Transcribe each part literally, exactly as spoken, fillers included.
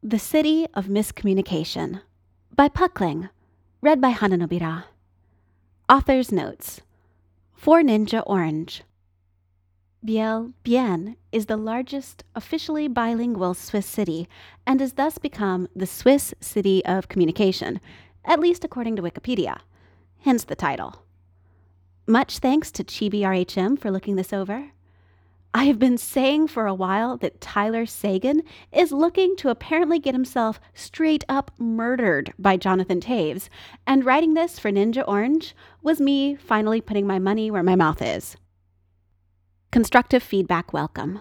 The City of Miscommunication by Puckling, read by Hananobira. Author's notes. For Ninja Orange. Biel Bienne is the largest officially bilingual Swiss city and has thus become the Swiss City of Communication, at least according to Wikipedia, hence the title. Much thanks to Chibi R H M for looking this over. I have been saying for a while that Tyler Sagan is looking to apparently get himself straight up murdered by Jonathan Toews, and writing this for Ninja Orange was me finally putting my money where my mouth is. Constructive feedback welcome.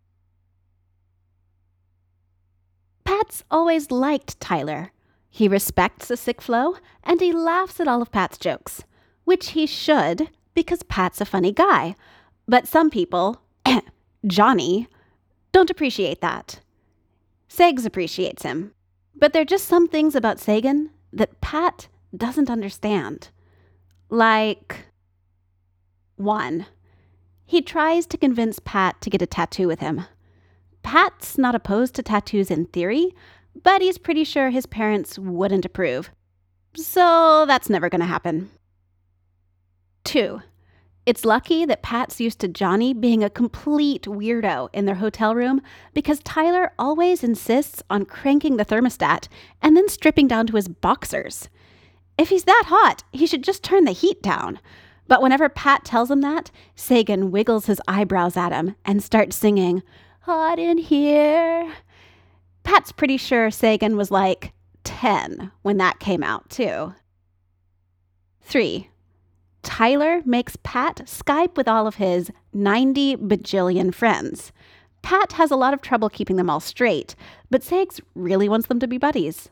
Pat's always liked Tyler. He respects a sick flow, and he laughs at all of Pat's jokes, which he should, because Pat's a funny guy. But some people, Johnny, don't appreciate that. Segs appreciates him, but there are just some things about Sagan that Pat doesn't understand. Like, one, he tries to convince Pat to get a tattoo with him. Pat's not opposed to tattoos in theory, but he's pretty sure his parents wouldn't approve. So that's never going to happen. Two, it's lucky that Pat's used to Johnny being a complete weirdo in their hotel room because Tyler always insists on cranking the thermostat and then stripping down to his boxers. If he's that hot, he should just turn the heat down. But whenever Pat tells him that, Sagan wiggles his eyebrows at him and starts singing, "Hot in here." Pat's pretty sure Sagan was like ten when that came out, too. Three, Tyler makes Pat Skype with all of his ninety bajillion friends. Pat has a lot of trouble keeping them all straight, but Sags really wants them to be buddies.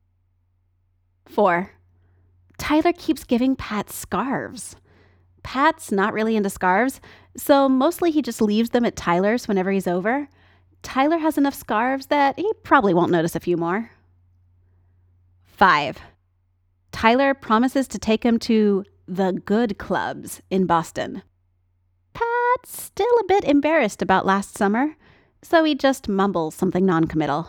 Four, Tyler keeps giving Pat scarves. Pat's not really into scarves, so mostly he just leaves them at Tyler's whenever he's over. Tyler has enough scarves that he probably won't notice a few more. Five, Tyler promises to take him to the good clubs in Boston. Pat's still a bit embarrassed about last summer, so he just mumbles something non-committal.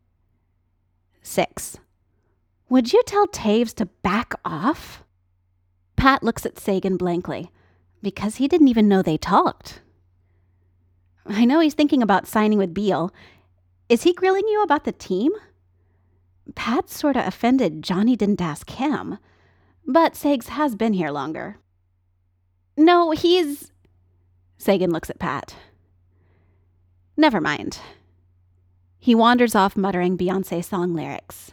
Six, would you tell Toews to back off? Pat looks at Sagan blankly, because he didn't even know they talked. I know he's thinking about signing with Beal. Is he grilling you about the team? Pat's sort of offended Johnny didn't ask him, but Sags has been here longer. No, he's... Sagan looks at Pat. Never mind. He wanders off muttering Beyoncé song lyrics.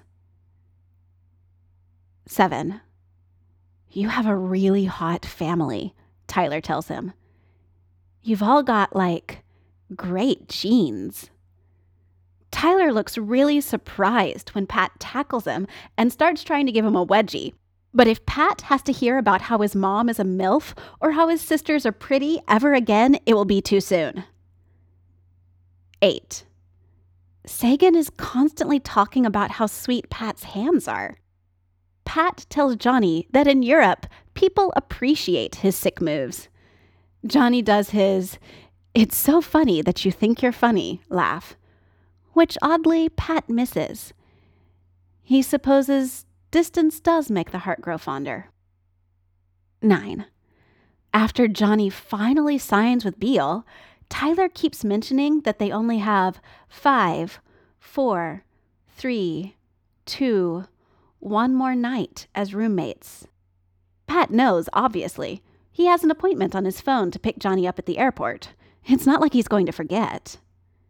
Seven. You have a really hot family, Tyler tells him. You've all got, like, great genes. Tyler looks really surprised when Pat tackles him and starts trying to give him a wedgie. But if Pat has to hear about how his mom is a MILF or how his sisters are pretty ever again, it will be too soon. Eight. Sagan is constantly talking about how sweet Pat's hands are. Pat tells Johnny that in Europe, people appreciate his sick moves. Johnny does his, "It's so funny that you think you're funny" laugh, which oddly Pat misses. He supposes distance does make the heart grow fonder. Nine. After Johnny finally signs with Beal, Tyler keeps mentioning that they only have five, four, three, two, one more night as roommates. Pat knows, obviously. He has an appointment on his phone to pick Johnny up at the airport. It's not like he's going to forget.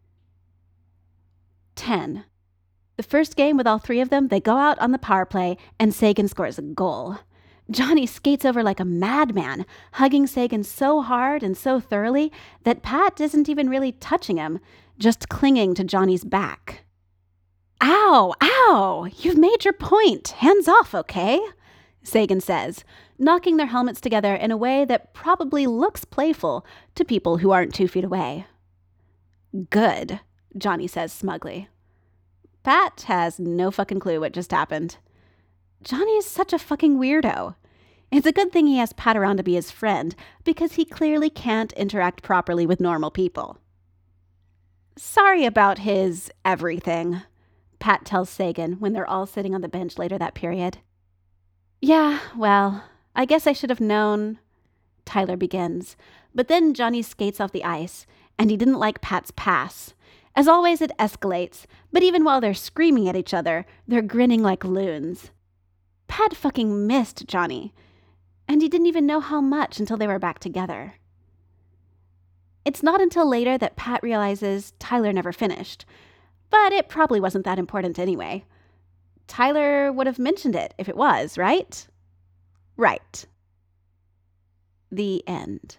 Ten. The first game with all three of them, they go out on the power play, and Sagan scores a goal. Johnny skates over like a madman, hugging Sagan so hard and so thoroughly that Pat isn't even really touching him, just clinging to Johnny's back. Ow, ow, you've made your point. Hands off, okay? Sagan says, knocking their helmets together in a way that probably looks playful to people who aren't two feet away. Good, Johnny says smugly. Pat has no fucking clue what just happened. Johnny is such a fucking weirdo. It's a good thing he has Pat around to be his friend, because he clearly can't interact properly with normal people. Sorry about his everything. Pat tells Sagan when they're all sitting on the bench later that period. Yeah, well, I guess I should have known, Tyler begins. But then Johnny skates off the ice, and he didn't like Pat's pass. As always, it escalates, but even while they're screaming at each other, they're grinning like loons. Pat fucking missed Johnny, and he didn't even know how much until they were back together. It's not until later that Pat realizes Tyler never finished, but it probably wasn't that important anyway. Tyler would have mentioned it if it was, right? Right. The end.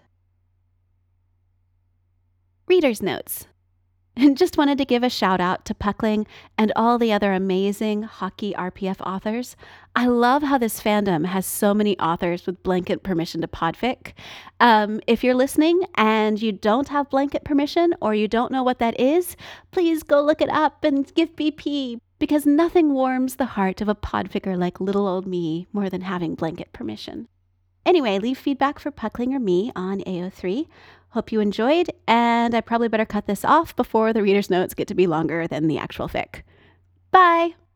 Reader's notes. Just wanted to give a shout out to Puckling and all the other amazing hockey R P F authors. I love how this fandom has so many authors with blanket permission to podfic. Um, if you're listening and you don't have blanket permission or you don't know what that is, please go look it up and give B P, because nothing warms the heart of a podficker like little old me more than having blanket permission. Anyway, leave feedback for Puckling or me on A O three. Hope you enjoyed, and I probably better cut this off before the reader's notes get to be longer than the actual fic. Bye!